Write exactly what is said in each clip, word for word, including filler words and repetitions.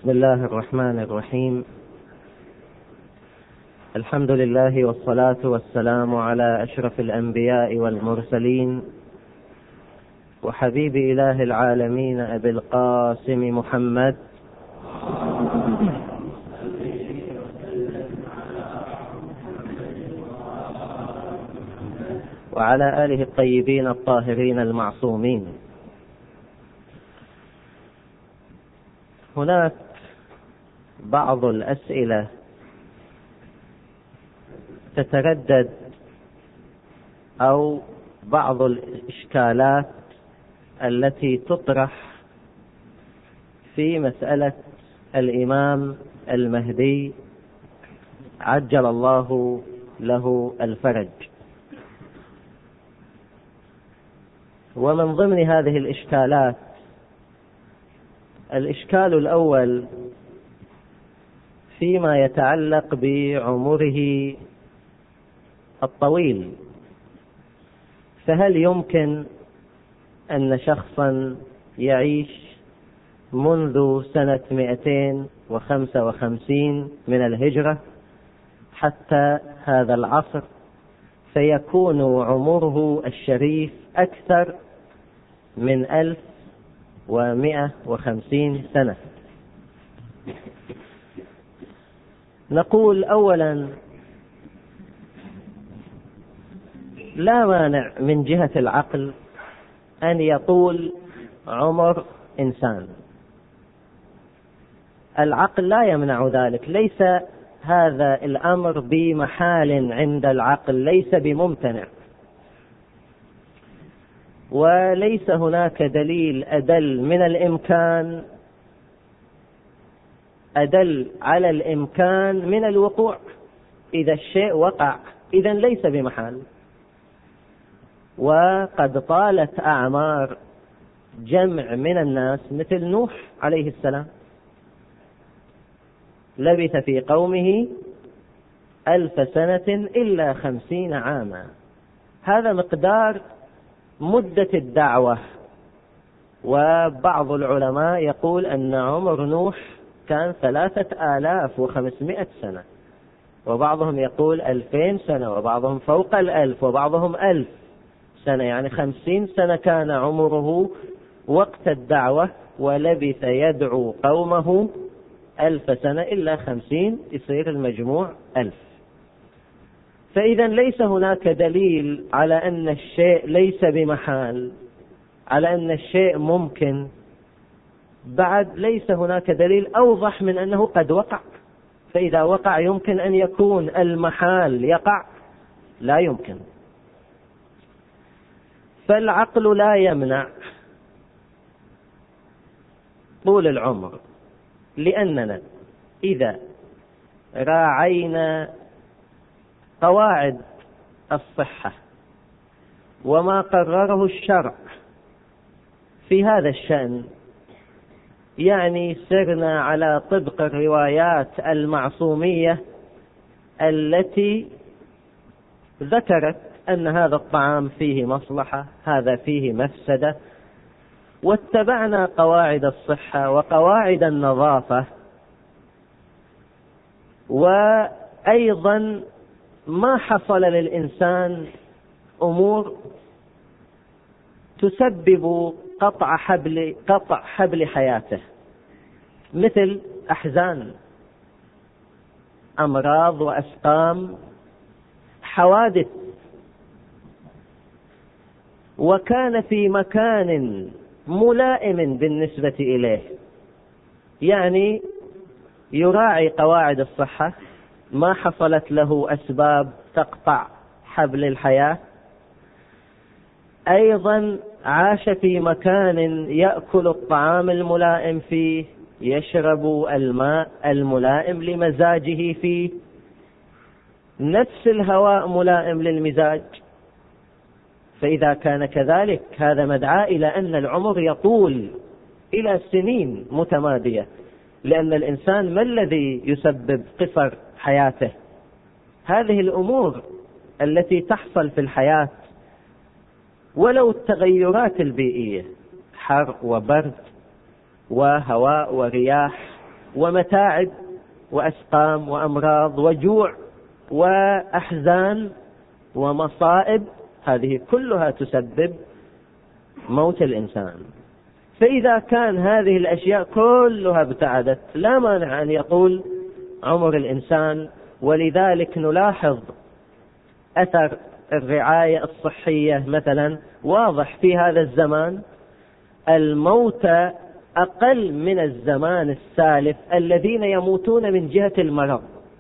بسم الله الرحمن الرحيم. الحمد لله والصلاة والسلام على أشرف الأنبياء والمرسلين وحبيب إله العالمين أبي القاسم محمد وعلى آله الطيبين الطاهرين المعصومين. هناك بعض الأسئلة تتردد أو بعض الإشكالات التي تطرح في مسألة الإمام المهدي عجل الله له الفرج. ومن ضمن هذه الإشكالات الإشكال الأول فيما يتعلق بعمره الطويل، فهل يمكن أن شخصا يعيش منذ سنة مئتين وخمسة وخمسين من الهجرة حتى هذا العصر فيكون عمره الشريف أكثر من ألف ومئة وخمسين سنة؟ نقول أولا لا مانع من جهة العقل أن يطول عمر إنسان، العقل لا يمنع ذلك، ليس هذا الأمر بمحال عند العقل، ليس بممتنع، وليس هناك دليل أدل من الإمكان أدل على الإمكان من الوقوع. إذا الشيء وقع إذن ليس بمحال. وقد طالت أعمار جمع من الناس مثل نوح عليه السلام، لبث في قومه ألف سنة إلا خمسين عاما، هذا مقدار مدة الدعوة. وبعض العلماء يقول أن عمر نوح كان ثلاثة آلاف وخمسمائة سنة، وبعضهم يقول ألفين سنة، وبعضهم فوق الألف، وبعضهم ألف سنة، يعني خمسين سنة كان عمره وقت الدعوة، ولبث يدعو قومه ألف سنة إلا خمسين، يصير المجموع ألف. فإذا ليس هناك دليل على أن الشيء ليس بمحال، على أن الشيء ممكن، بعد ليس هناك دليل أوضح من أنه قد وقع. فإذا وقع يمكن أن يكون المحال يقع؟ لا يمكن. فالعقل لا يمنع طول العمر، لأننا إذا راعينا قواعد الصحة وما قرره الشرع في هذا الشأن، يعني سرنا على طبق الروايات المعصومية التي ذكرت أن هذا الطعام فيه مصلحة، هذا فيه مفسدة، واتبعنا قواعد الصحة وقواعد النظافة، وأيضا ما حصل للإنسان أمور تسبب قطع حبل قطع حبل حياته، مثل أحزان، أمراض وأسقام، حوادث، وكان في مكان ملائم بالنسبة إليه، يعني يراعي قواعد الصحة، ما حصلت له أسباب تقطع حبل الحياة، أيضا عاش في مكان يأكل الطعام الملائم فيه، يشرب الماء الملائم لمزاجه فيه، نفس الهواء ملائم للمزاج. فإذا كان كذلك هذا مدعاة إلى أن العمر يطول إلى سنين متمادية، لأن الإنسان ما الذي يسبب قصر حياته؟ هذه الأمور التي تحصل في الحياة، ولو التغيرات البيئية، حر وبرد وهواء ورياح ومتاعب وأسقام وأمراض وجوع وأحزان ومصائب، هذه كلها تسبب موت الإنسان. فإذا كان هذه الأشياء كلها ابتعدت لا مانع أن يطول عمر الإنسان. ولذلك نلاحظ أثر الرعاية الصحية مثلا واضح في هذا الزمان. الموتى أقل من الزمان السالف الذين يموتون من جهة المرض.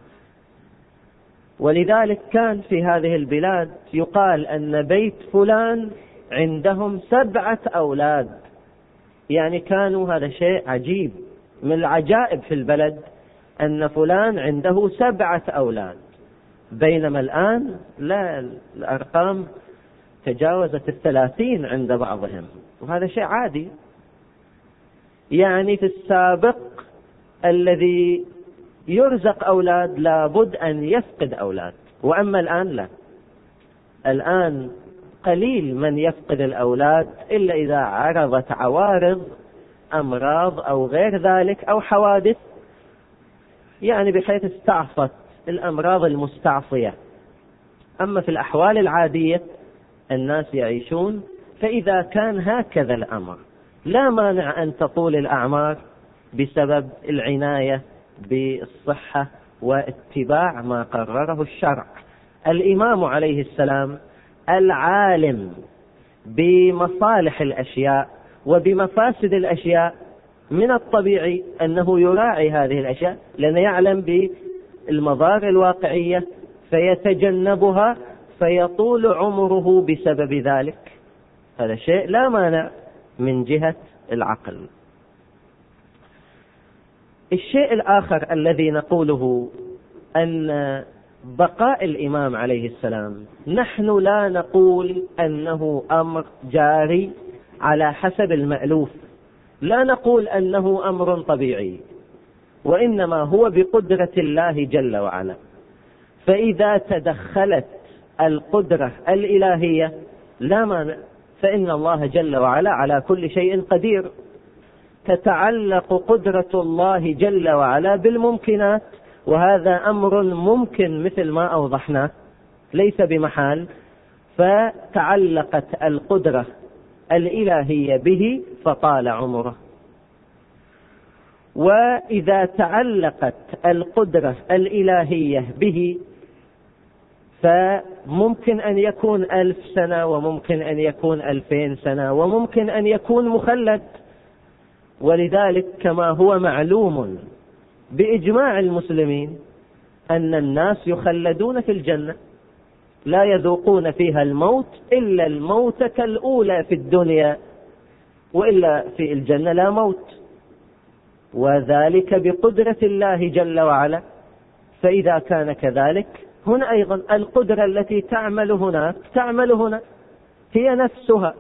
ولذلك كان في هذه البلاد يقال أن بيت فلان عندهم سبعة أولاد، يعني كانوا، هذا شيء عجيب من العجائب في البلد أن فلان عنده سبعة أولاد، بينما الآن لا، الأرقام تجاوزت الثلاثين عند بعضهم، وهذا شيء عادي. يعني في السابق الذي يرزق أولاد لابد أن يفقد أولاد، وأما الآن لا، الآن قليل من يفقد الأولاد إلا إذا عرضت عوارض أمراض أو غير ذلك أو حوادث، يعني بحيث استعصت الأمراض المستعصية. أما في الأحوال العادية الناس يعيشون. فإذا كان هكذا الأمر لا مانع أن تطول الأعمار بسبب العناية بالصحة واتباع ما قرره الشرع. الإمام عليه السلام العالم بمصالح الأشياء وبمفاسد الأشياء من الطبيعي أنه يراعي هذه الأشياء، لأنه يعلم بالمضار الواقعية فيتجنبها فيطول عمره بسبب ذلك. هذا شيء لا مانع من جهة العقل. الشيء الآخر الذي نقوله أن بقاء الإمام عليه السلام، نحن لا نقول أنه أمر جاري على حسب المألوف، لا نقول أنه أمر طبيعي، وإنما هو بقدرة الله جل وعلا. فإذا تدخلت القدرة الإلهية لا مانع، فإن الله جل وعلا على كل شيء قدير. تتعلق قدرة الله جل وعلا بالممكنات، وهذا أمر ممكن مثل ما أوضحنا ليس بمحال. فتعلقت القدرة الإلهية به فطال عمره. وإذا تعلقت القدرة الإلهية به فممكن أن يكون ألف سنة، وممكن أن يكون ألفين سنة، وممكن أن يكون مخلد. ولذلك كما هو معلوم بإجماع المسلمين أن الناس يخلدون في الجنة، لا يذوقون فيها الموت إلا الموتة الأولى في الدنيا، وإلا في الجنة لا موت، وذلك بقدرة الله جل وعلا. فإذا كان كذلك هنا أيضا القدرة التي تعمل هناك تعمل هنا، هي نفسها.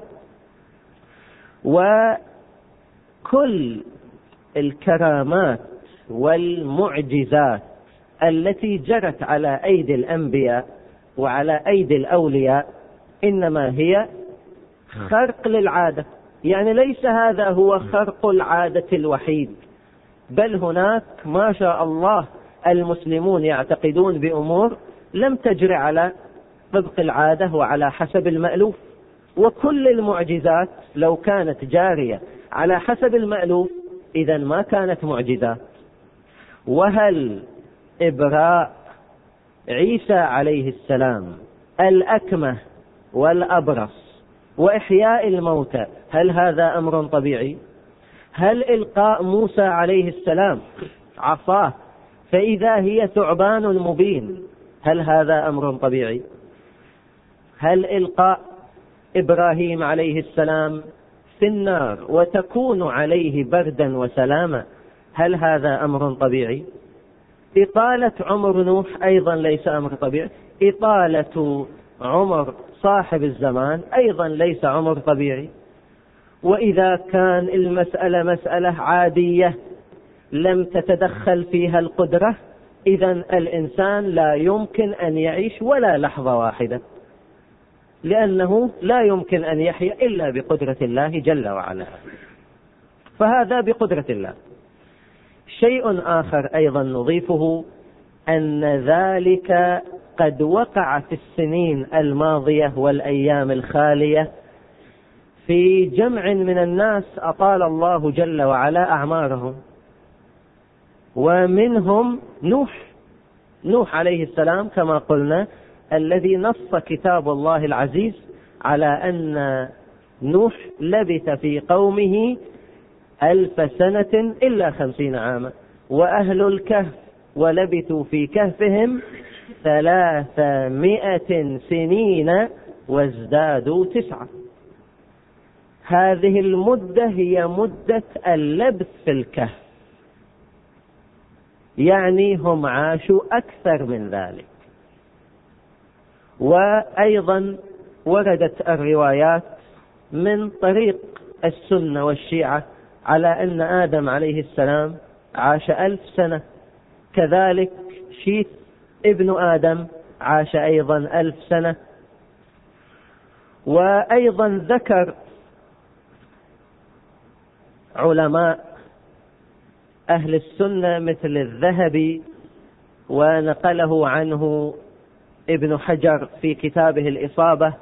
وكل الكرامات والمعجزات التي جرت على أيدي الأنبياء وعلى أيدي الأولياء إنما هي خرق للعادة، يعني ليس هذا هو خرق العادة الوحيد، بل هناك ما شاء الله المسلمون يعتقدون بأمور لم تجري على طبق العادة وعلى حسب المألوف. وكل المعجزات لو كانت جارية على حسب المألوف إذا ما كانت معجزات. وهل إبراء عيسى عليه السلام الأكمه والأبرص وإحياء الموتى هل هذا أمر طبيعي؟ هل إلقاء موسى عليه السلام عصاه فإذا هي ثعبان مبين هل هذا أمر طبيعي؟ هل إلقاء إبراهيم عليه السلام في النار وتكون عليه بردا وسلاما هل هذا أمر طبيعي؟ إطالة عمر نوح أيضا ليس أمر طبيعي. إطالة عمر صاحب الزمان أيضا ليس عمر طبيعي. وإذا كان المسألة مسألة عادية لم تتدخل فيها القدرة إذن الإنسان لا يمكن أن يعيش ولا لحظة واحدة، لأنه لا يمكن أن يحيا إلا بقدرة الله جل وعلا. فهذا بقدرة الله. شيء آخر أيضا نضيفه، أن ذلك قد وقع في السنين الماضية والأيام الخالية في جمع من الناس أطال الله جل وعلا أعمارهم، ومنهم نوح نوح عليه السلام كما قلنا، الذي نص كتاب الله العزيز على أن نوح لبث في قومه ألف سنة إلا خمسين عاما، وأهل الكهف ولبثوا في كهفهم ثلاثمائة سنين وازدادوا تسعة. هذه المدة هي مدة اللبث في الكهف، يعني هم عاشوا أكثر من ذلك. وأيضا وردت الروايات من طريق السنة والشيعة على أن آدم عليه السلام عاش ألف سنة، كذلك شيث ابن آدم عاش أيضا ألف سنة. وأيضا ذكر علماء أهل السنة مثل الذهبي، ونقله عنه ابن حجر في كتابه الإصابة،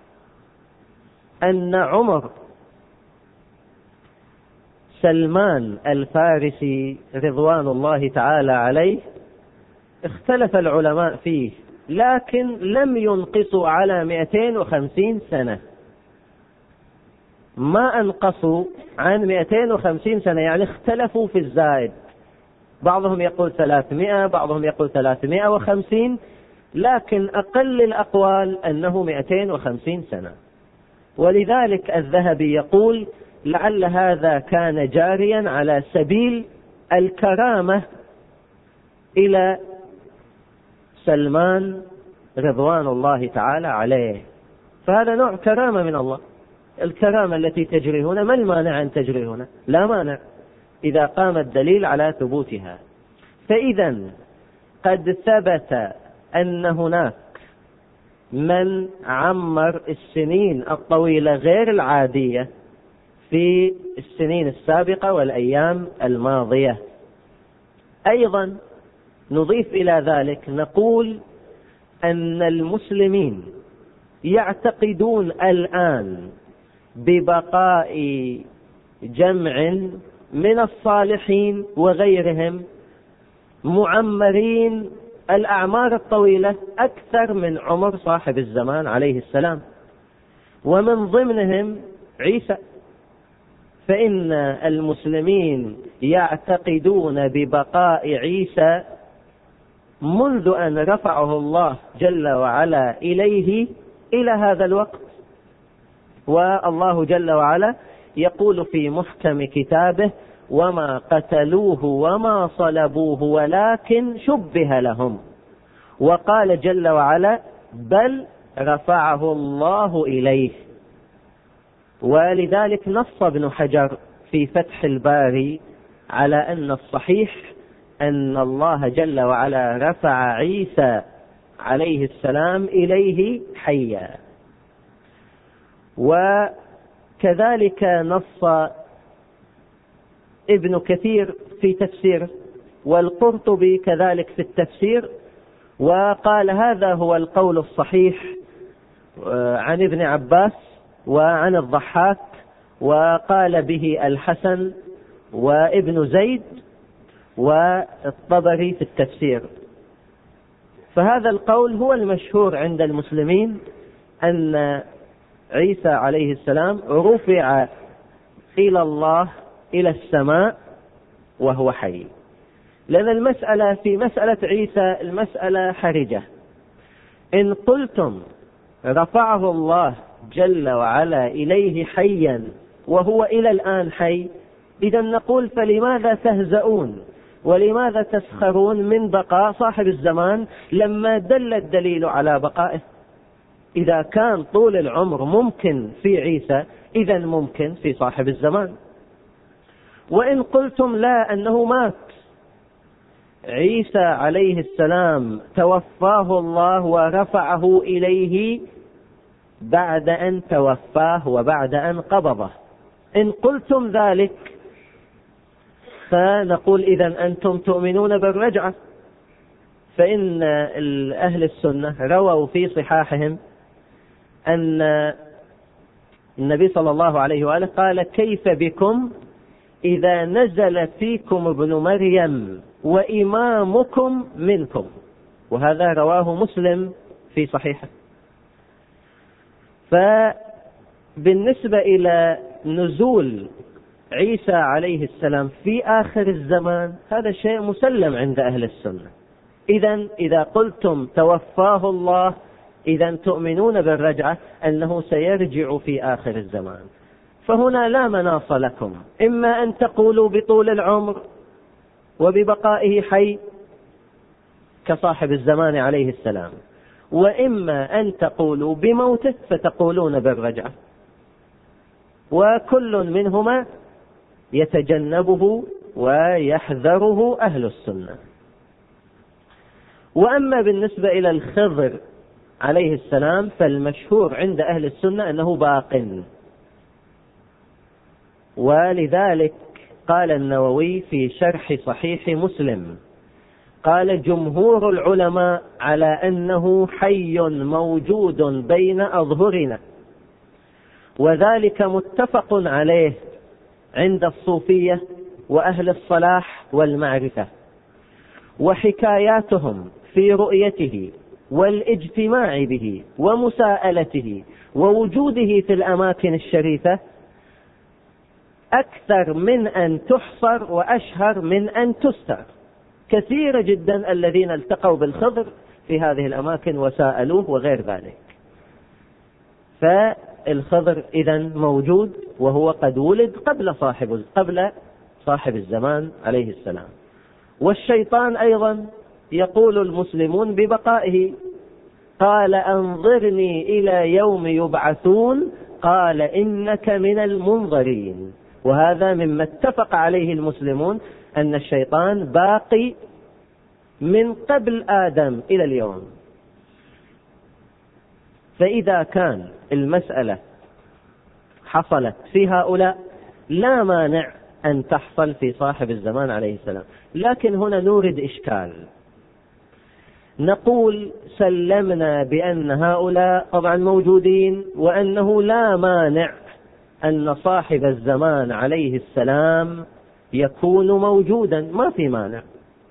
أن عمر سلمان الفارسي رضوان الله تعالى عليه اختلف العلماء فيه، لكن لم ينقصوا على مئتين وخمسين سنة، ما أنقصوا عن مئتين وخمسين سنة، يعني اختلفوا في الزائد، بعضهم يقول ثلاثمائة، بعضهم يقول ثلاثمائة وخمسين، لكن أقل الأقوال أنه مئتين وخمسين سنة. ولذلك الذهبي يقول لعل هذا كان جاريا على سبيل الكرامة إلى سلمان رضوان الله تعالى عليه، فهذا نوع كرامة من الله. الكرامة التي تجري هنا ما المانع أن تجري هنا؟ لا مانع إذا قام الدليل على ثبوتها. فإذا قد ثبت أن هناك من عمر السنين الطويلة غير العادية في السنين السابقة والأيام الماضية. أيضا نضيف إلى ذلك نقول أن المسلمين يعتقدون الآن ببقاء جمع من الصالحين وغيرهم معمرين الأعمار الطويلة أكثر من عمر صاحب الزمان عليه السلام، ومن ضمنهم عيسى. فإن المسلمين يعتقدون ببقاء عيسى منذ أن رفعه الله جل وعلا إليه إلى هذا الوقت. والله جل وعلا يقول في محكم كتابه: وما قتلوه وما صلبوه ولكن شبه لهم. وقال جل وعلا: بل رفعه الله إليه. ولذلك نص ابن حجر في فتح الباري على أن الصحيح أن الله جل وعلا رفع عيسى عليه السلام إليه حيا. وكذلك نص ابن كثير في تفسيره، والقرطبي كذلك في التفسير، وقال هذا هو القول الصحيح عن ابن عباس وعن الضحاك، وقال به الحسن وابن زيد والطبري في التفسير. فهذا القول هو المشهور عند المسلمين، أن عيسى عليه السلام رفع إلى الله إلى السماء وهو حي. لأن المسألة في مسألة عيسى المسألة حرجة. إن قلتم رفعه الله جل وعلا إليه حيا وهو إلى الآن حي، إذا نقول فلماذا تهزؤون ولماذا تسخرون من بقاء صاحب الزمان لما دل الدليل على بقائه؟ إذا كان طول العمر ممكن في عيسى، إذا ممكن في صاحب الزمان. وإن قلتم لا، أنه مات عيسى عليه السلام، توفاه الله ورفعه إليه بعد أن توفاه وبعد أن قبضه، إن قلتم ذلك فنقول إذن أنتم تؤمنون بالرجعة، فإن أهل السنة رووا في صحاحهم أن النبي صلى الله عليه وآله قال: كيف بكم إذا نزل فيكم ابن مريم وإمامكم منكم. وهذا رواه مسلم في صحيحه. فبالنسبة إلى نزول عيسى عليه السلام في آخر الزمان هذا شيء مسلم عند أهل السنة. إذن إذا قلتم توفاه الله إذن تؤمنون بالرجعة أنه سيرجع في آخر الزمان، فهنا لا مناص لكم، إما أن تقولوا بطول العمر وببقائه حي كصاحب الزمان عليه السلام، وإما أن تقولوا بموته فتقولون بالرجعة، وكل منهما يتجنبه ويحذره أهل السنة. وأما بالنسبة إلى الخضر عليه السلام فالمشهور عند أهل السنة أنه باق، ولذلك قال النووي في شرح صحيح مسلم قال: جمهور العلماء على أنه حي موجود بين أظهرنا، وذلك متفق عليه عند الصوفية وأهل الصلاح والمعرفة، وحكاياتهم في رؤيته والاجتماع به ومساءلته ووجوده في الأماكن الشريفة أكثر من أن تحصر وأشهر من أن تستر. كثير جدا الذين التقوا بالخضر في هذه الأماكن وسألوه وغير ذلك. فالخضر إذن موجود، وهو قد ولد قبل صاحب قبل صاحب الزمان عليه السلام. والشيطان أيضا يقول المسلمون ببقائه، قال: أنظرني إلى يوم يبعثون، قال: إنك من المنظرين. وهذا مما اتفق عليه المسلمون أن الشيطان باقي من قبل آدم إلى اليوم. فإذا كان المسألة حصلت في هؤلاء لا مانع أن تحصل في صاحب الزمان عليه السلام. لكن هنا نورد إشكال، نقول سلمنا بأن هؤلاء طبعا موجودين، وأنه لا مانع أن صاحب الزمان عليه السلام يكون موجودا، ما في مانع.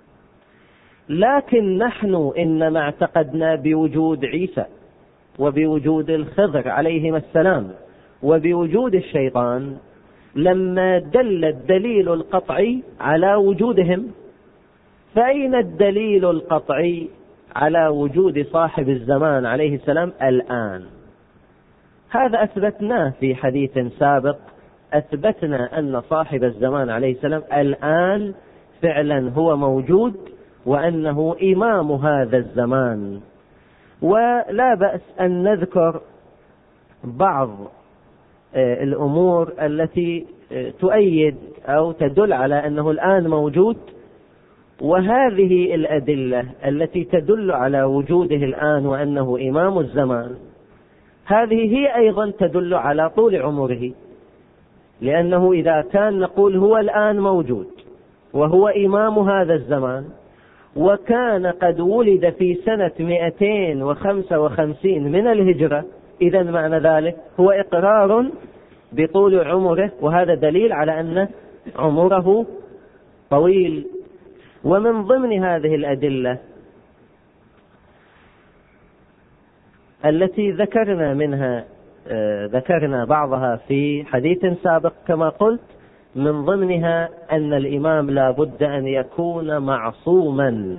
لكن نحن إنما اعتقدنا بوجود عيسى وبوجود الخضر عليهما السلام وبوجود الشيطان لما دل الدليل القطعي على وجودهم. فأين الدليل القطعي على وجود صاحب الزمان عليه السلام الآن؟ هذا أثبتناه في حديث سابق، أثبتنا أن صاحب الزمان عليه السلام الآن فعلا هو موجود، وأنه إمام هذا الزمان. ولا بأس أن نذكر بعض الأمور التي تؤيد أو تدل على أنه الآن موجود. وهذه الأدلة التي تدل على وجوده الآن وأنه إمام الزمان، هذه هي أيضا تدل على طول عمره، لأنه إذا كان نقول هو الآن موجود وهو إمام هذا الزمان، وكان قد ولد في سنة مئتين وخمسة وخمسين من الهجرة، إذا معنى ذلك هو إقرار بطول عمره، وهذا دليل على أن عمره طويل. ومن ضمن هذه الأدلة التي ذكرنا منها ذكرنا بعضها في حديث سابق كما قلت، من ضمنها أن الإمام لا بد أن يكون معصوما،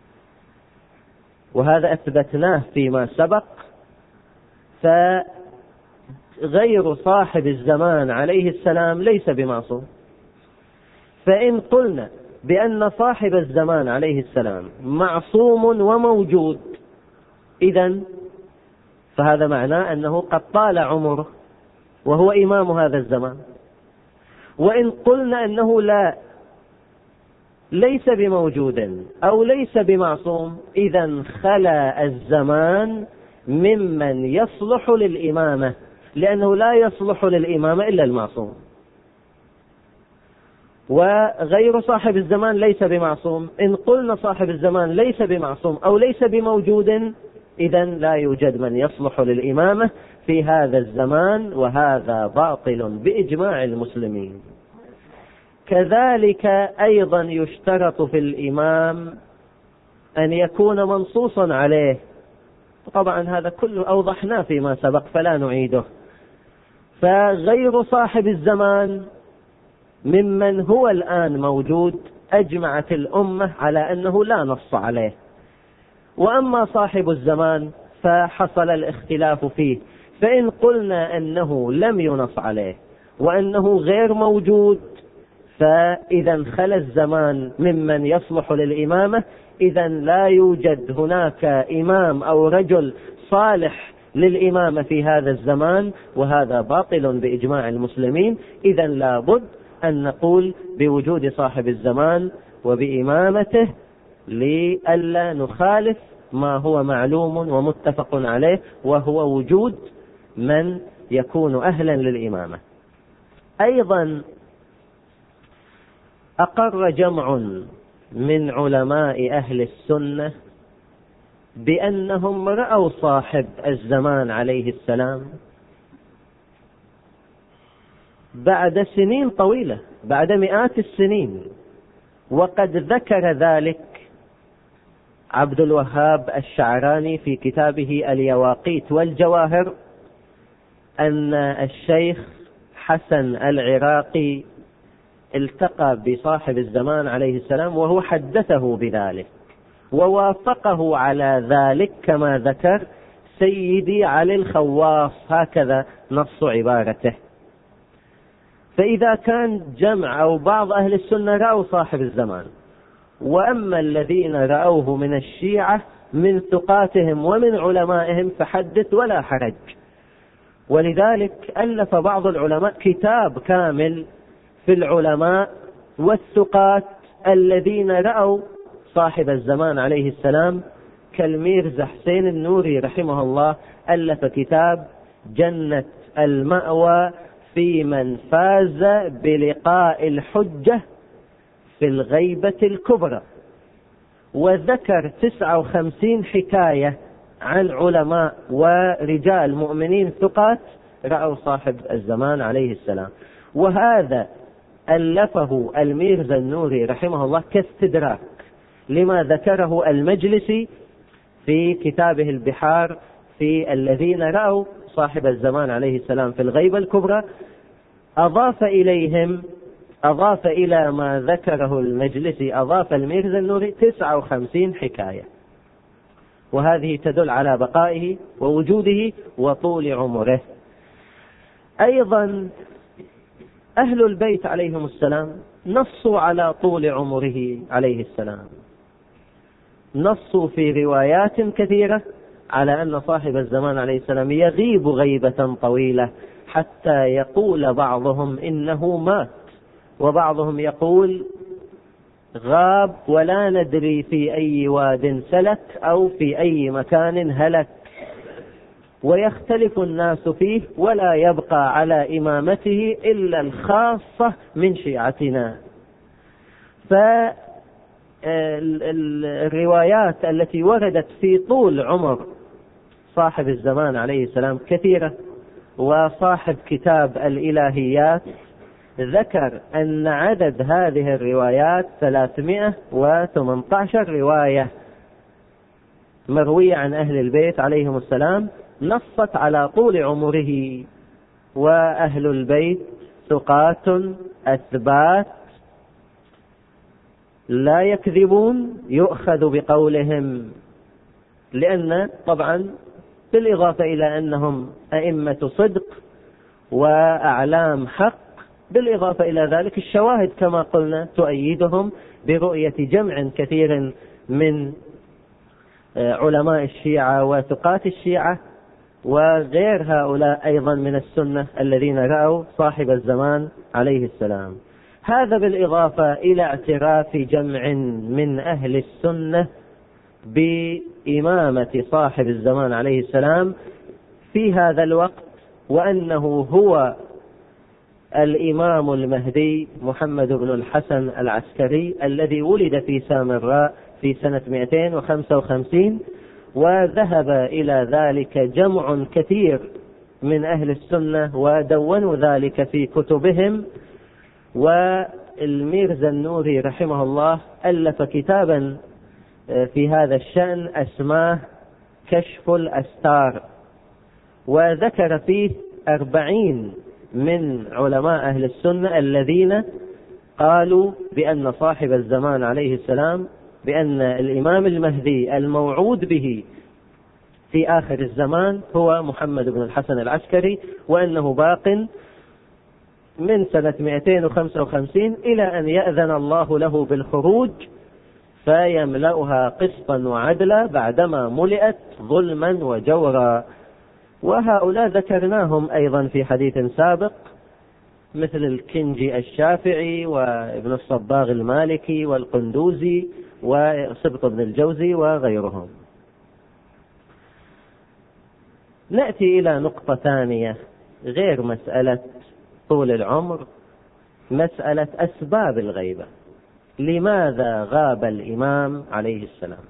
وهذا أثبتناه فيما سبق. فغير صاحب الزمان عليه السلام ليس بمعصوم. فإن قلنا بأن صاحب الزمان عليه السلام معصوم وموجود، إذن فهذا معناه أنه قد طال عمره وهو إمام هذا الزمان. وإن قلنا أنه لا ليس بموجود أو ليس بمعصوم، إذن خلا الزمان ممن يصلح للإمامة، لأنه لا يصلح للإمامة إلا المعصوم. وغير صاحب الزمان ليس بمعصوم. إن قلنا صاحب الزمان ليس بمعصوم أو ليس بموجود، إذن لا يوجد من يصلح للإمامة في هذا الزمان، وهذا باطل بإجماع المسلمين. كذلك أيضا يشترط في الإمام أن يكون منصوصا عليه. طبعا هذا كله أوضحناه فيما سبق فلا نعيده. فغير صاحب الزمان ممن هو الآن موجود أجمعت الأمة على أنه لا نص عليه، وأما صاحب الزمان فحصل الاختلاف فيه. فإن قلنا أنه لم ينص عليه وأنه غير موجود، فإذا خلى الزمان ممن يصلح للإمامة، إذا لا يوجد هناك إمام أو رجل صالح للإمامة في هذا الزمان، وهذا باطل بإجماع المسلمين. إذا لابد أن نقول بوجود صاحب الزمان وبإمامته لئلا نخالف ما هو معلوم ومتفق عليه، وهو وجود من يكون أهلا للإمامة. أيضا أقر جمع من علماء أهل السنة بأنهم رأوا صاحب الزمان عليه السلام بعد سنين طويلة، بعد مئات السنين. وقد ذكر ذلك عبد الوهاب الشعراني في كتابه اليواقيت والجواهر، أن الشيخ حسن العراقي التقى بصاحب الزمان عليه السلام وهو حدثه بذلك، ووافقه على ذلك كما ذكر سيدي علي الخواص، هكذا نص عبارته. فإذا كان جمع أو بعض أهل السنة رأوا صاحب الزمان، وأما الذين رأوه من الشيعة من ثقاتهم ومن علمائهم فحدث ولا حرج. ولذلك ألف بعض العلماء كتاب كامل في العلماء والثقات الذين رأوا صاحب الزمان عليه السلام، كالميرزا حسين النوري رحمه الله ألف كتاب جنة المأوى في من فاز بلقاء الحجة في الغيبة الكبرى، وذكر تسعة وخمسين حكاية عن علماء ورجال مؤمنين ثقات رأوا صاحب الزمان عليه السلام. وهذا ألفه الميرزا النوري رحمه الله كاستدراك لما ذكره المجلسي في كتابه البحار في الذين رأوا صاحب الزمان عليه السلام في الغيبة الكبرى. أضاف إليهم أضاف إلى ما ذكره المجلسي أضاف الميرزا النوري تسعة وخمسين حكاية، وهذه تدل على بقائه ووجوده وطول عمره. أيضا أهل البيت عليهم السلام نصوا على طول عمره عليه السلام، نصوا في روايات كثيرة على أن صاحب الزمان عليه السلام يغيب غيبة طويلة، حتى يقول بعضهم إنه مات، وبعضهم يقول غاب ولا ندري في أي واد سلك أو في أي مكان هلك، ويختلف الناس فيه ولا يبقى على إمامته إلا الخاصة من شيعتنا. فالروايات التي وردت في طول عمر صاحب الزمان عليه السلام كثيرة. وصاحب كتاب الإلهيات ذكر أن عدد هذه الروايات ثلاثمائة وثمانية عشر رواية مروية عن أهل البيت عليهم السلام نصت على طول عمره. وأهل البيت ثقات أثبات لا يكذبون، يؤخذ بقولهم، لأن طبعا بالإضافة إلى أنهم أئمة صدق وأعلام حق، بالإضافة إلى ذلك الشواهد كما قلنا تؤيدهم برؤية جمع كثير من علماء الشيعة وثقات الشيعة وغير هؤلاء أيضا من السنة الذين رأوا صاحب الزمان عليه السلام. هذا بالإضافة إلى اعتراف جمع من أهل السنة بإمامة صاحب الزمان عليه السلام في هذا الوقت، وأنه هو الإمام المهدي محمد بن الحسن العسكري الذي ولد في سامراء في سنة مئتين وخمسة وخمسين، وذهب إلى ذلك جمع كثير من أهل السنة ودونوا ذلك في كتبهم. والميرزا النوري رحمه الله ألف كتابا في هذا الشأن اسماه كشف الأستار، وذكر فيه أربعين من علماء أهل السنة الذين قالوا بأن صاحب الزمان عليه السلام، بأن الإمام المهدي الموعود به في آخر الزمان هو محمد بن الحسن العسكري، وأنه باق من سنة مئتين وخمسة وخمسين إلى أن يأذن الله له بالخروج فيملأها قسطا وعدلا بعدما ملئت ظلما وجورا. وهؤلاء ذكرناهم أيضا في حديث سابق، مثل الكنجي الشافعي وابن الصباغ المالكي والقندوزي وسبط بن الجوزي وغيرهم. نأتي إلى نقطة ثانية غير مسألة طول العمر، مسألة أسباب الغيبة. لماذا غاب الإمام عليه السلام؟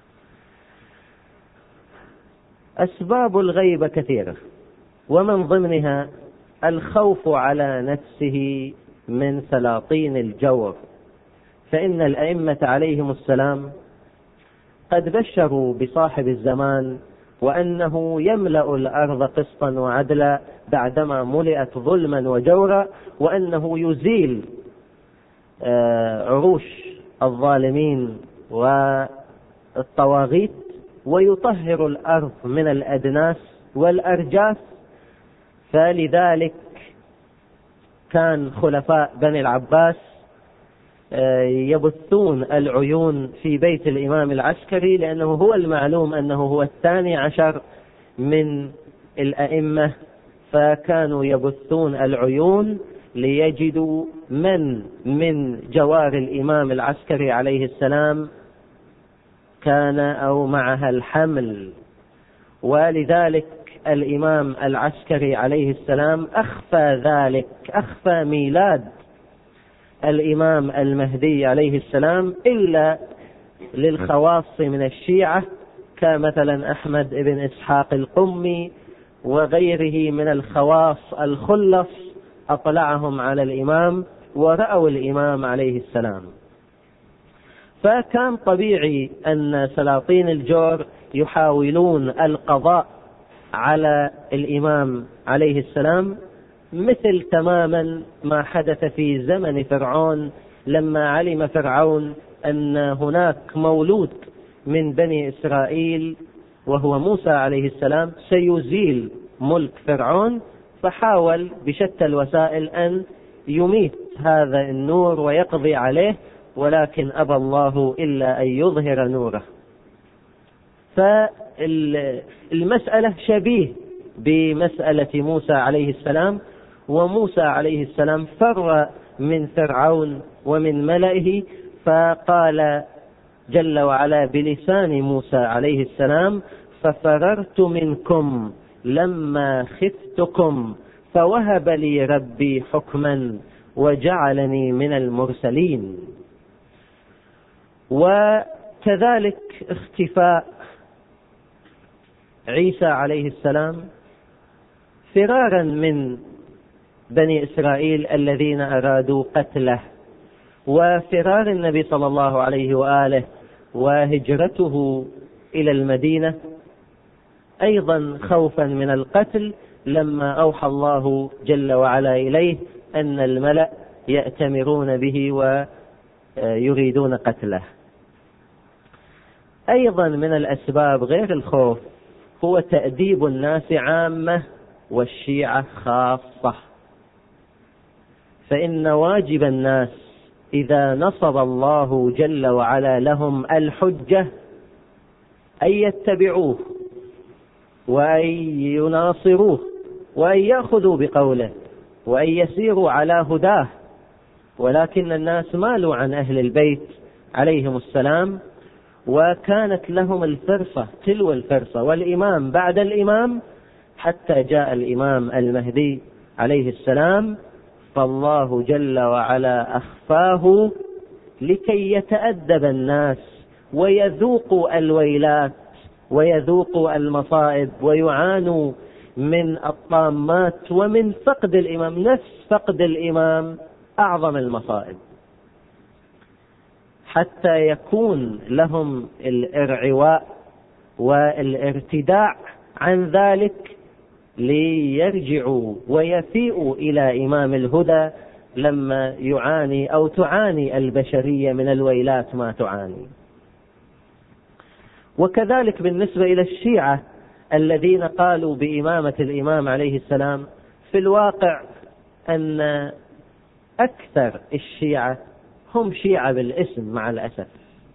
أسباب الغيبة كثيرة، ومن ضمنها الخوف على نفسه من سلاطين الجور، فإن الأئمة عليهم السلام قد بشروا بصاحب الزمان وأنه يملأ الأرض قسطا وعدلا بعدما ملئت ظلما وجورا، وأنه يزيل عروش الظالمين والطواغيت ويطهر الأرض من الأدناس والأرجاس. فلذلك كان خلفاء بني العباس يبثون العيون في بيت الإمام العسكري، لأنه هو المعلوم أنه هو الثاني عشر من الأئمة، فكانوا يبثون العيون ليجدوا من من جوار الإمام العسكري عليه السلام كان أو معها الحمل. ولذلك الإمام العسكري عليه السلام أخفى ذلك، أخفى ميلاد الإمام المهدي عليه السلام إلا للخواص من الشيعة كمثلا أحمد بن إسحاق القمي وغيره من الخواص الخلص، أطلعهم على الإمام ورأوا الإمام عليه السلام. فكان طبيعي أن سلاطين الجور يحاولون القضاء على الإمام عليه السلام، مثل تماما ما حدث في زمن فرعون، لما علم فرعون أن هناك مولود من بني إسرائيل وهو موسى عليه السلام سيزيل ملك فرعون، فحاول بشتى الوسائل أن يميت هذا النور ويقضي عليه، ولكن أبى الله إلا أن يظهر نوره. فالمسألة شبيه بمسألة موسى عليه السلام، وموسى عليه السلام فر من فرعون ومن ملئه، فقال جل وعلا بلسان موسى عليه السلام: ففررت منكم لما خفتكم فوهب لي ربي حكما وجعلني من المرسلين. وكذلك اختفاء عيسى عليه السلام فرارا من بني إسرائيل الذين أرادوا قتله، وفرار النبي صلى الله عليه وآله وهجرته إلى المدينة أيضا خوفا من القتل، لما أوحى الله جل وعلا إليه أن الملأ يأتمرون به ويريدون قتله. أيضا من الأسباب غير الخوف هو تأديب الناس عامة والشيعة خاصة، فإن واجب الناس إذا نصب الله جل وعلا لهم الحجة أن يتبعوه وأن يناصروه وأن يأخذوا بقوله وأن يسيروا على هداه. ولكن الناس مالوا عن أهل البيت عليهم السلام، وكانت لهم الفرصة تلو الفرصة، والإمام بعد الإمام، حتى جاء الإمام المهدي عليه السلام فالله جل وعلا أخفاه لكي يتأدب الناس ويذوقوا الويلات ويذوقوا المصائب ويعانوا من الطامات ومن فقد الإمام. نفس فقد الإمام أعظم المصائب، حتى يكون لهم الارعواء والارتداع عن ذلك ليرجعوا ويفيئوا إلى إمام الهدى لما يعاني أو تعاني البشرية من الويلات ما تعاني. وكذلك بالنسبة إلى الشيعة الذين قالوا بإمامة الإمام عليه السلام، في الواقع أن أكثر الشيعة هم شيعة بالاسم مع الأسف.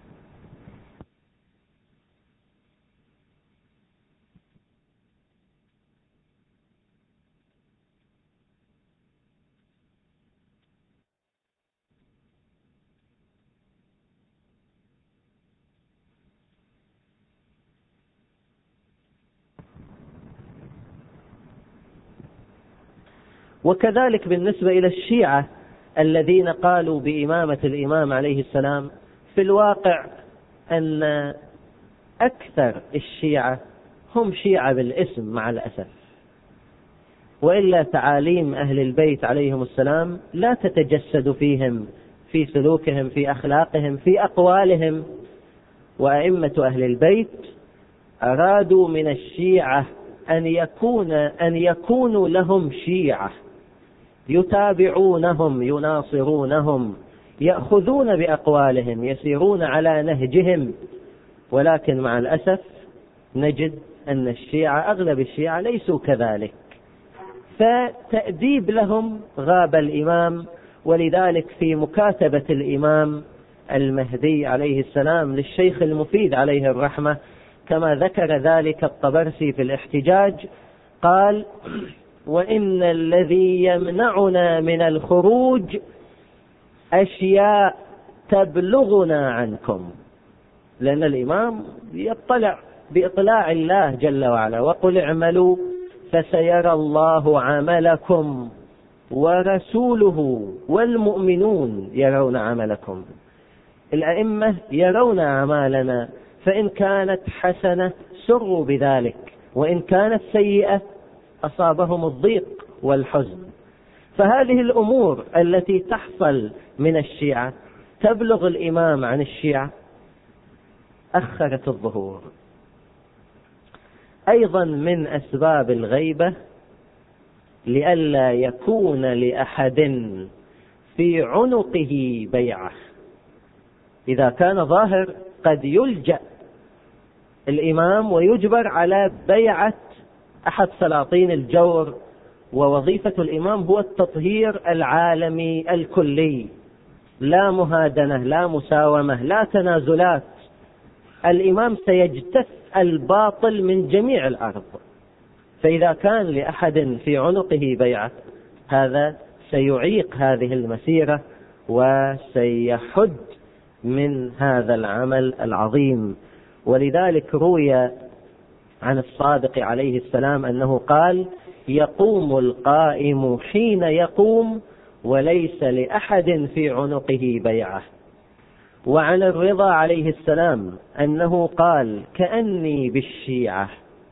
وكذلك بالنسبة إلى الشيعة الذين قالوا بإمامة الإمام عليه السلام، في الواقع أن أكثر الشيعة هم شيعة بالاسم مع الأسف، وإلا تعاليم أهل البيت عليهم السلام لا تتجسد فيهم، في سلوكهم، في أخلاقهم، في أقوالهم. وأئمة أهل البيت أرادوا من الشيعة أن يكون أن يكونوا لهم شيعة يتابعونهم يناصرونهم يأخذون بأقوالهم يسيرون على نهجهم. ولكن مع الأسف نجد أن الشيعة أغلب الشيعة ليسوا كذلك، فتأديب لهم غاب الإمام. ولذلك في مكاتبة الإمام المهدي عليه السلام للشيخ المفيد عليه الرحمة، كما ذكر ذلك الطبرسي في الاحتجاج، قال: وإن الذي يمنعنا من الخروج أشياء تبلغنا عنكم. لأن الإمام يطلع بإطلاع الله جل وعلا: وقل اعملوا فسيرى الله عملكم ورسوله والمؤمنون يرون عملكم. الأئمة يرون أعمالنا، فإن كانت حسنة سروا بذلك، وإن كانت سيئة أصابهم الضيق والحزن. فهذه الأمور التي تحصل من الشيعة تبلغ الإمام عن الشيعة أخرت الظهور. أيضا من أسباب الغيبة لئلا يكون لأحد في عنقه بيعة. إذا كان ظاهر قد يلجأ الإمام ويجبر على بيعة أحد سلاطين الجور، ووظيفة الإمام هو التطهير العالمي الكلي، لا مهادنة، لا مساومة، لا تنازلات. الإمام سيجتث الباطل من جميع الأرض. فإذا كان لأحد في عنقه بيعة، هذا سيعيق هذه المسيرة وسيحد من هذا العمل العظيم. ولذلك روي عن الصادق عليه السلام أنه قال: يقوم القائم حين يقوم وليس لأحد في عنقه بيعة. وعن الرضا عليه السلام أنه قال: كأني بالشيعة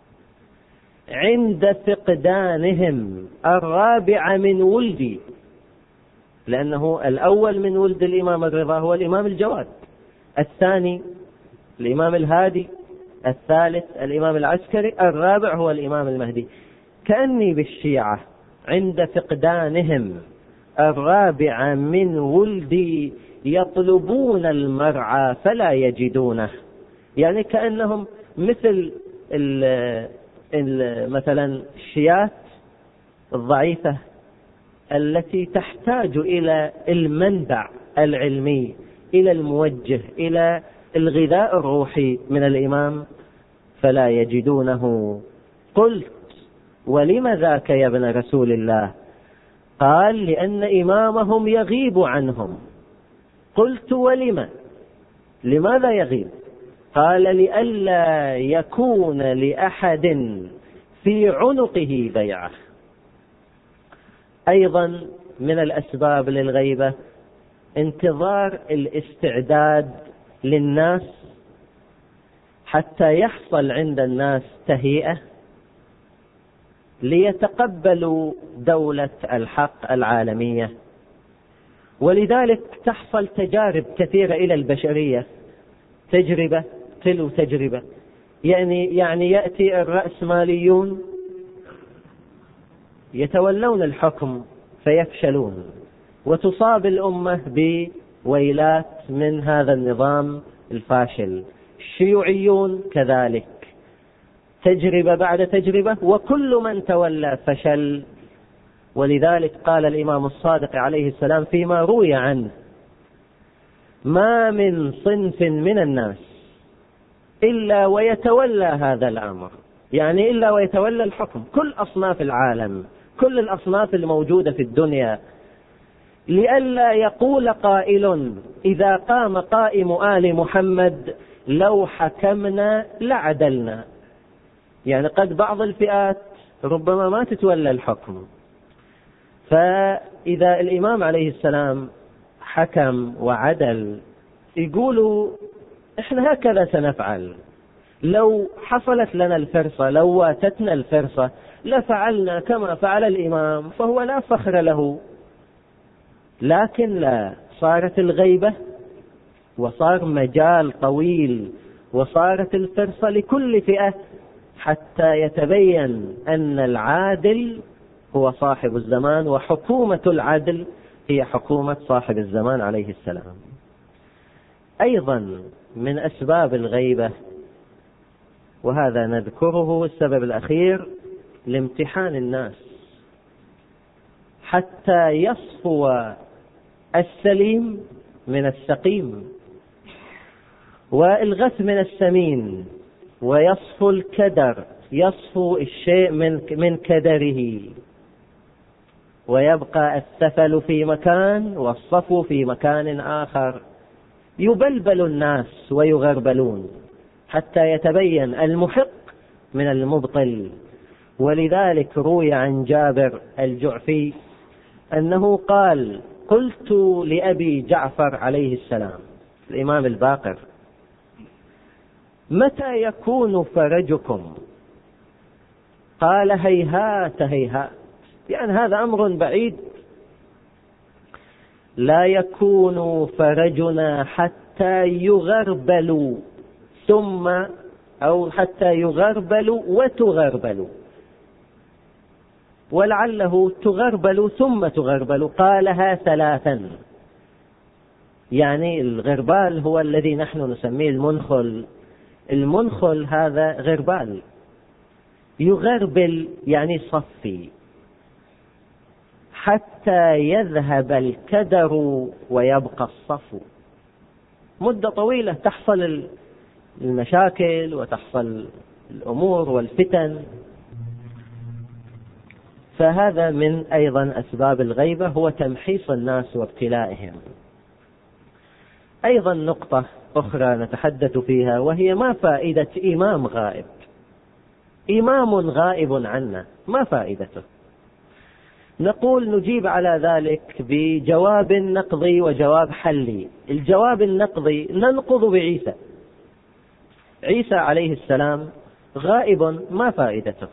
عند فقدانهم الرابع من ولدي. لأنه الأول من ولد الإمام الرضا هو الإمام الجواد، الثاني الإمام الهادي، الثالث الإمام العسكري، الرابع هو الإمام المهدي. كأني بالشيعة عند فقدانهم الرابع من ولدي يطلبون المرعى فلا يجدونه. يعني كأنهم مثل ال ال مثلا الشيات الضعيفة التي تحتاج إلى المنبع العلمي، إلى الموجه، إلى الغذاء الروحي من الإمام، فلا يجدونه. قلت: ولم ذاك يا ابن رسول الله؟ قال: لأن إمامهم يغيب عنهم. قلت: ولم؟ لماذا يغيب؟ قال: لئلا يكون لأحد في عنقه بيعة. أيضا من الأسباب للغيبة انتظار الاستعداد للناس حتى يحصل عند الناس تهيئة ليتقبلوا دولة الحق العالمية. ولذلك تحصل تجارب كثيرة إلى البشرية، تجربة تلو تجربة. يعني يعني يأتي الرأسماليون يتولون الحكم فيفشلون، وتصاب الأمة بويلات من هذا النظام الفاشل. الشيوعيون كذلك، تجربة بعد تجربة، وكل من تولى فشل. ولذلك قال الإمام الصادق عليه السلام فيما روي عنه: ما من صنف من الناس إلا ويتولى هذا الأمر، يعني إلا ويتولى الحكم، كل أصناف العالم، كل الأصناف الموجودة في الدنيا، لئلا يقول قائل إذا قام قائم آل محمد لو حكمنا لعدلنا. يعني قد بعض الفئات ربما ما تتولى الحكم، فإذا الإمام عليه السلام حكم وعدل يقولوا إحنا هكذا سنفعل، لو حصلت لنا الفرصة، لو واتتنا الفرصة لفعلنا كما فعل الإمام، فهو لا فخر له. لكن لا، صارت الغيبة وصار مجال طويل وصارت الفرصة لكل فئة حتى يتبين أن العادل هو صاحب الزمان، وحكومة العدل هي حكومة صاحب الزمان عليه السلام. أيضا من أسباب الغيبة، وهذا نذكره السبب الأخير، لامتحان الناس حتى يصفو السليم من السقيم، والغث من السمين، ويصفو الكدر، يصفو الشيء من من كدره، ويبقى السفل في مكان والصفو في مكان آخر. يبلبل الناس ويغربلون حتى يتبين المحق من المبطل. ولذلك روي عن جابر الجعفي أنه قال: قلت لأبي جعفر عليه السلام، الإمام الباقر: متى يكون فرجكم؟ قال: هيهات هيهات، يعني هذا أمر بعيد، لا يكون فرجنا حتى يغربلوا ثم أو حتى يغربلوا وتغربلوا، ولعله تغربلوا ثم تغربلوا. قالها ثلاثا، يعني الغربال هو الذي نحن نسميه المنخل. المنخل هذا غربال، يغربل يعني صفي، حتى يذهب الكدر ويبقى الصفو. مدة طويلة تحصل المشاكل وتحصل الأمور والفتن. فهذا من أيضا أسباب الغيبة، هو تمحيص الناس وابتلائهم. أيضا نقطة أخرى نتحدث فيها، وهي ما فائدة إمام غائب؟ إمام غائب عنا، ما فائدته؟ نقول نجيب على ذلك بجواب نقضي وجواب حلي. الجواب النقضي: ننقض بعيسى. عيسى عليه السلام غائب، ما فائدته؟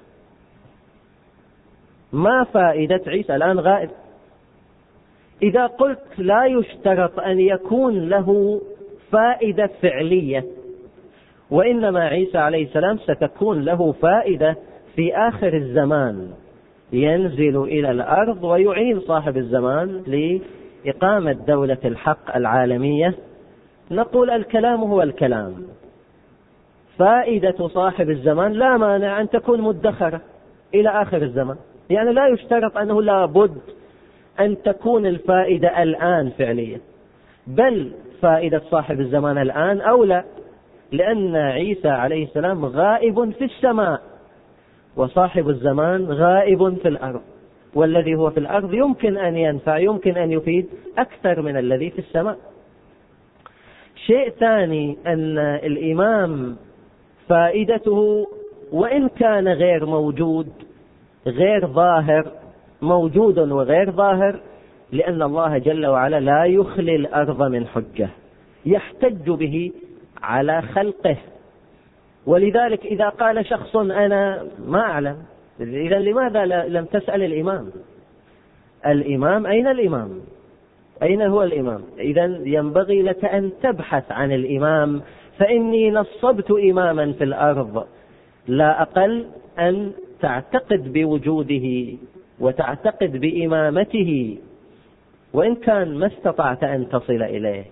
ما فائدة عيسى الآن غائب؟ إذا قلت لا يشترط أن يكون له فائدة فعلية، وإنما عيسى عليه السلام ستكون له فائدة في آخر الزمان، ينزل إلى الأرض ويعين صاحب الزمان لإقامة دولة الحق العالمية. نقول الكلام هو الكلام، فائدة صاحب الزمان لا مانع أن تكون مدخرة إلى آخر الزمان، يعني لا يشترط أنه لابد أن تكون الفائدة الآن فعليا، بل فائدة صاحب الزمان الآن أولى، لأن عيسى عليه السلام غائب في السماء، وصاحب الزمان غائب في الأرض، والذي هو في الأرض يمكن أن ينفع، يمكن أن يفيد أكثر من الذي في السماء. شيء ثاني، أن الإمام فائدته وإن كان غير موجود، غير ظاهر، موجود وغير ظاهر، لأن الله جل وعلا لا يخلي الأرض من حجة يحتج به على خلقه. ولذلك إذا قال شخص أنا ما أعلم، إذا لماذا لم تسأل الإمام؟ الإمام أين الإمام؟ أين هو الإمام؟ إذا ينبغي لك أن تبحث عن الإمام، فإني نصبت إماما في الأرض، لا أقل أن تعتقد بوجوده وتعتقد بإمامته وإن كان ما استطعت أن تصل إليه.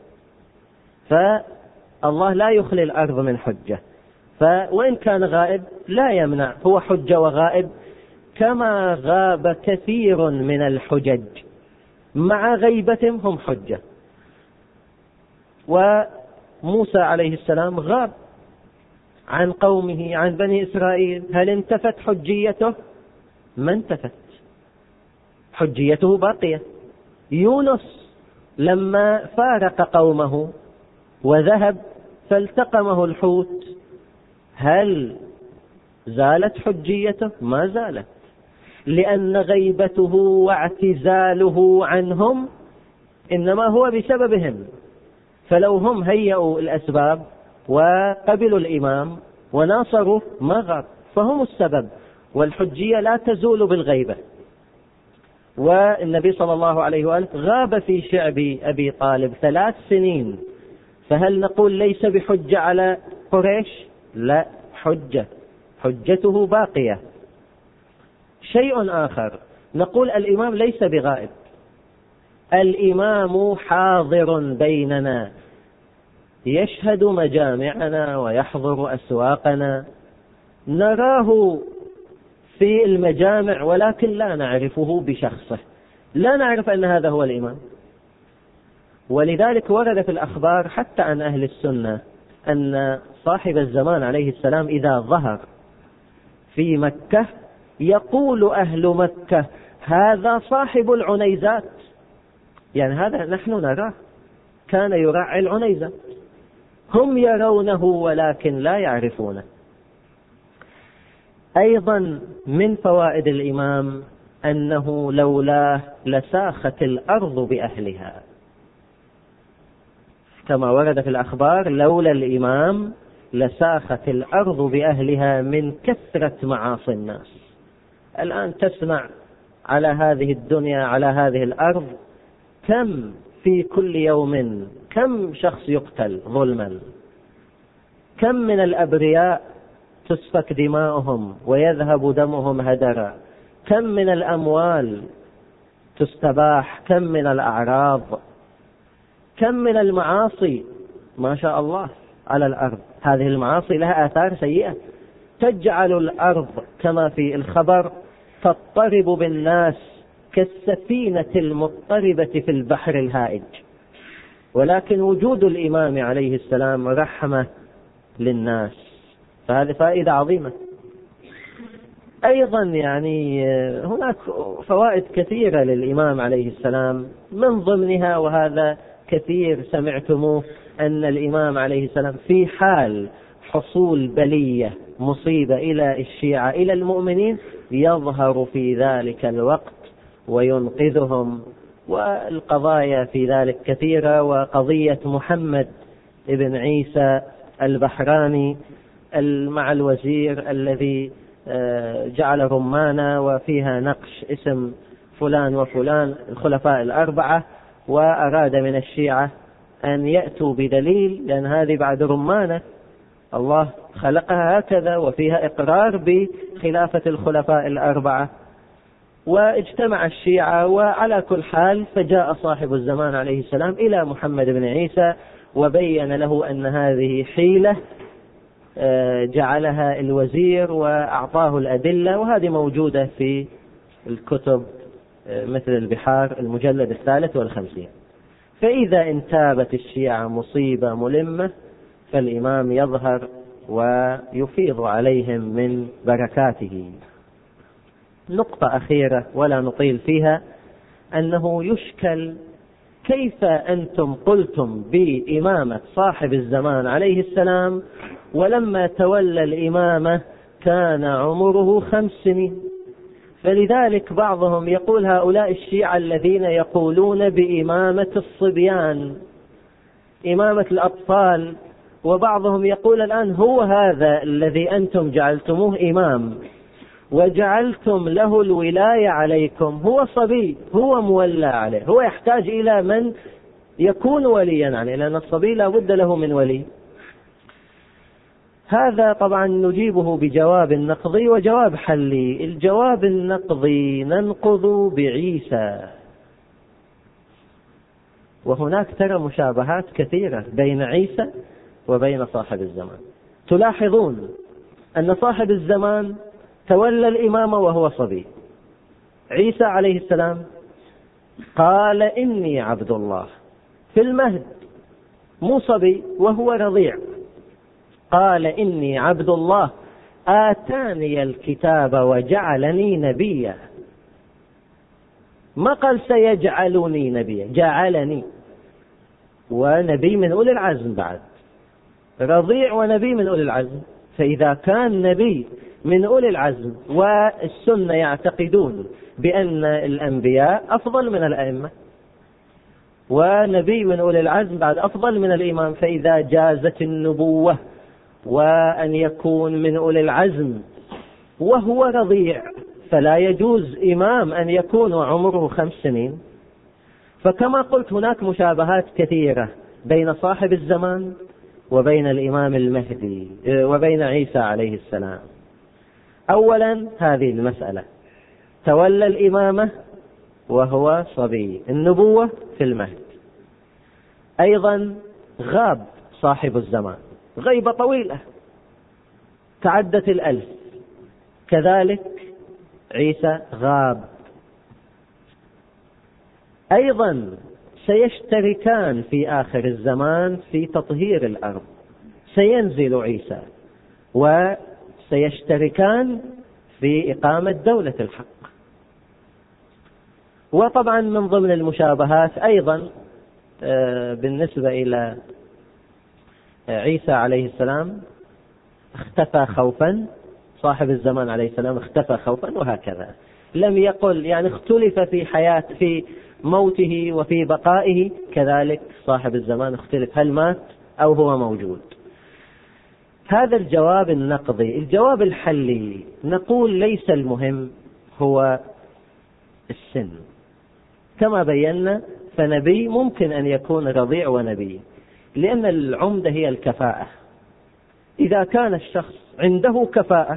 فالله لا يخلي الأرض من حجة، وإن كان غائب لا يمنع، هو حجة وغائب، كما غاب كثير من الحجج مع غيبتهم هم حجة. وموسى عليه السلام غاب عن قومه، عن بني إسرائيل، هل انتفت حجيته؟ ما انتفت، حجيته باقية. يونس لما فارق قومه وذهب فالتقمه الحوت، هل زالت حجيته؟ ما زالت، لأن غيبته واعتزاله عنهم إنما هو بسببهم. فلو هم هيئوا الأسباب وقبلوا الإمام وناصروا ما غاب، فهم السبب، والحجية لا تزول بالغيبة. والنبي صلى الله عليه وآله غاب في شعب أبي طالب ثلاث سنين، فهل نقول ليس بحجة على قريش؟ لا، حجة، حجته باقية. شيء آخر، نقول الإمام ليس بغائب، الإمام حاضر بيننا، يشهد مجامعنا ويحضر أسواقنا، نراه في المجامع ولكن لا نعرفه بشخصه، لا نعرف أن هذا هو الإمام. ولذلك ورد في الأخبار حتى عن أهل السنة أن صاحب الزمان عليه السلام إذا ظهر في مكة يقول أهل مكة هذا صاحب العنيزات، يعني هذا نحن نراه، كان يرعى العنيزة، هم يرونه ولكن لا يعرفونه. أيضا من فوائد الإمام أنه لولاه لساخت الأرض بأهلها، كما ورد في الأخبار لولا الإمام لساخت الأرض بأهلها من كثرة معاصي الناس. الآن تسمع على هذه الدنيا، على هذه الأرض، كم في كل يوم كم شخص يقتل ظلما، كم من الأبرياء تسفك دماؤهم ويذهب دمهم هدرا، كم من الأموال تستباح، كم من الأعراض، كم من المعاصي ما شاء الله على الأرض. هذه المعاصي لها آثار سيئة، تجعل الأرض كما في الخبر تضطرب بالناس كالسفينة المضطربة في البحر الهائج. ولكن وجود الإمام عليه السلام رحمة للناس، فهذه فائدة عظيمة. أيضا يعني هناك فوائد كثيرة للإمام عليه السلام، من ضمنها وهذا كثير سمعتموه، أن الإمام عليه السلام في حال حصول بلية مصيبة إلى الشيعة إلى المؤمنين يظهر في ذلك الوقت وينقذهم، والقضايا في ذلك كثيرة. وقضية محمد ابن عيسى البحراني مع الوزير الذي جعل رمانة وفيها نقش اسم فلان وفلان الخلفاء الأربعة، وأراد من الشيعة أن يأتوا بدليل، لأن هذه بعد رمانة الله خلقها هكذا وفيها إقرار بخلافة الخلفاء الأربعة. واجتمع الشيعة، وعلى كل حال فجاء صاحب الزمان عليه السلام إلى محمد بن عيسى وبين له أن هذه حيلة جعلها الوزير وأعطاه الأدلة، وهذه موجودة في الكتب مثل البحار المجلد الثالث والخمسين. فإذا انتابت الشيعة مصيبة ملمة فالإمام يظهر ويفيض عليهم من بركاته. نقطة أخيرة ولا نطيل فيها، أنه يشكل كيف أنتم قلتم بإمامة صاحب الزمان عليه السلام ولما تولى الإمامة كان عمره خمس سنين، فلذلك بعضهم يقول هؤلاء الشيعة الذين يقولون بإمامة الصبيان، إمامة الأطفال، وبعضهم يقول الآن هو هذا الذي أنتم جعلتموه إمام وجعلتم له الولاية عليكم، هو صبي، هو مولى عليه، هو يحتاج إلى من يكون وليا عليه، لأن الصبي لا بد له من ولي. هذا طبعا نجيبه بجواب نقضي وجواب حلي. الجواب النقضي: ننقض بعيسى. وهناك ترى مشابهات كثيرة بين عيسى وبين صاحب الزمان. تلاحظون أن صاحب الزمان تولى الإمامة وهو صبي، عيسى عليه السلام قال إني عبد الله في المهد، مو صبي وهو رضيع، قال إني عبد الله آتاني الكتاب وجعلني نبيا، ما قال سيجعلني نبيا، جعلني، ونبي من أولي العزم، بعد رضيع ونبي من أولي العزم. فإذا كان نبي من أولي العزم، والسنة يعتقدون بأن الأنبياء أفضل من الأئمة، ونبي من أولي العزم بعد أفضل من الإمام، فإذا جازت النبوة وأن يكون من أولي العزم وهو رضيع، فلا يجوز إمام أن يكون عمره خمس سنين. فكما قلت هناك مشابهات كثيرة بين صاحب الزمان وبين الإمام المهدي وبين عيسى عليه السلام. أولا هذه المسألة، تولى الإمامة وهو صبي، النبوة في المهد. أيضا غاب صاحب الزمان غيبة طويلة تعدت الألف، كذلك عيسى غاب. أيضا سيشتركان في آخر الزمان في تطهير الأرض، سينزل عيسى وسيشتركان في إقامة دولة الحق. وطبعا من ضمن المشابهات أيضا بالنسبة إلى عيسى عليه السلام اختفى خوفا، صاحب الزمان عليه السلام اختفى خوفا، وهكذا لم يقل يعني اختلف في حياة في موته وفي بقائه، كذلك صاحب الزمان اختلف هل مات أو هو موجود. هذا الجواب النقضي. الجواب الحلي: نقول ليس المهم هو السن، كما بينا فنبي ممكن أن يكون رضيع ونبي، لأن العمدة هي الكفاءة. إذا كان الشخص عنده كفاءة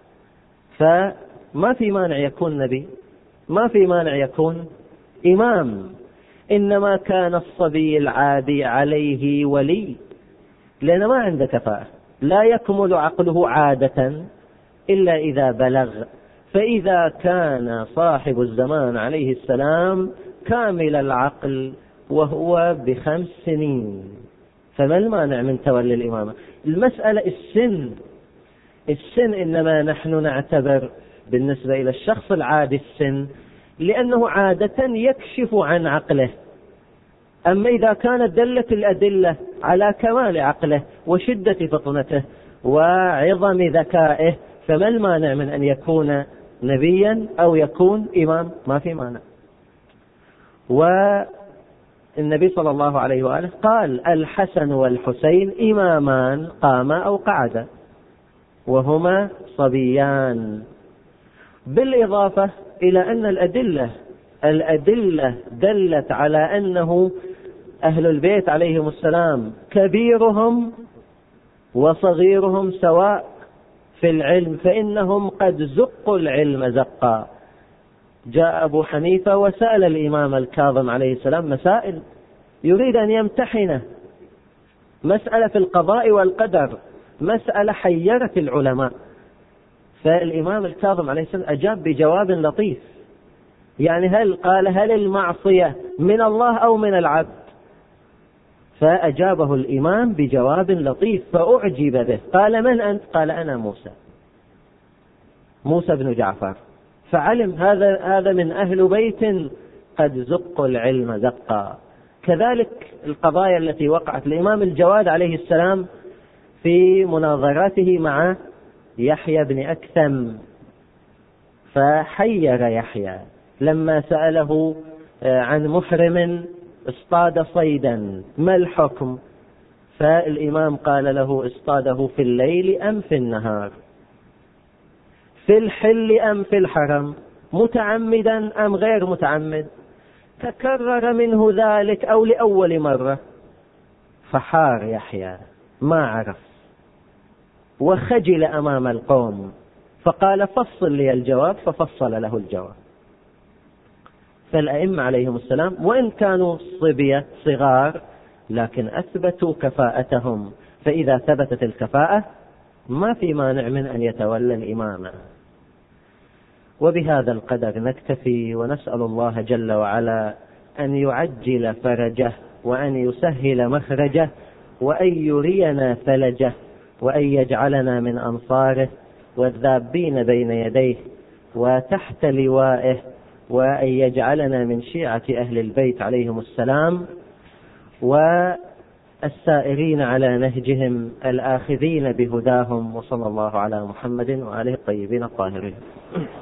فما في مانع يكون نبي، ما في مانع يكون إمام. إنما كان الصبي العادي عليه ولي، لأنه ما عنده كفاءة، لا يكمل عقله عادة إلا إذا بلغ. فإذا كان صاحب الزمان عليه السلام كامل العقل وهو بخمس سنين، فما المانع من تولي الإمامة؟ المسألة السن. السن إنما نحن نعتبر بالنسبة إلى الشخص العادي السن لأنه عادة يكشف عن عقله. أما إذا كانت دلت الأدلة على كمال عقله وشدة فطنته وعظم ذكائه، فما المانع من أن يكون نبيا أو يكون إمام؟ ما في مانع. والنبي صلى الله عليه وآله قال: الحسن والحسين إمامان قاما أو قعدا، وهما صبيان. بالإضافة إلى أن الأدلة الأدلة دلت على أنه أهل البيت عليهم السلام كبيرهم وصغيرهم سواء في العلم، فإنهم قد زقوا العلم زقا. جاء أبو حنيفة وسأل الإمام الكاظم عليه السلام مسائل يريد أن يمتحنه، مسألة في القضاء والقدر، مسألة حيرت العلماء، فالإمام الكاظم عليه السلام أجاب بجواب لطيف. يعني هل قال هل المعصية من الله أو من العبد؟ فأجابه الإمام بجواب لطيف فأعجب به. قال: من أنت؟ قال: أنا موسى موسى بن جعفر. فعلم هذا هذا من أهل بيت قد زقوا العلم زقا. كذلك القضايا التي وقعت الإمام الجواد عليه السلام في مناظراته مع يحيى بن أكثم، فحير يحيى لما سأله عن محرم اصطاد صيدا ما الحكم؟ فالإمام قال له: اصطاده في الليل أم في النهار؟ في الحل أم في الحرم؟ متعمدا أم غير متعمد؟ تكرر منه ذلك أو لأول مرة؟ فحار يحيى ما عرف وخجل أمام القوم، فقال: فصل لي الجواب، ففصل له الجواب. فالأئمة عليهم السلام وإن كانوا صبية صغار لكن أثبتوا كفاءتهم، فإذا ثبتت الكفاءة ما في مانع من أن يتولى الإمامة. وبهذا القدر نكتفي، ونسأل الله جل وعلا أن يعجل فرجه، وأن يسهل مخرجه، وأن يرينا فلجه، وأن يجعلنا من أنصاره والذابين بين يديه وتحت لوائه، وأن يجعلنا من شيعة أهل البيت عليهم السلام والسائرين على نهجهم الآخذين بهداهم. وصلى الله على محمد وآله الطيبين الطاهرين.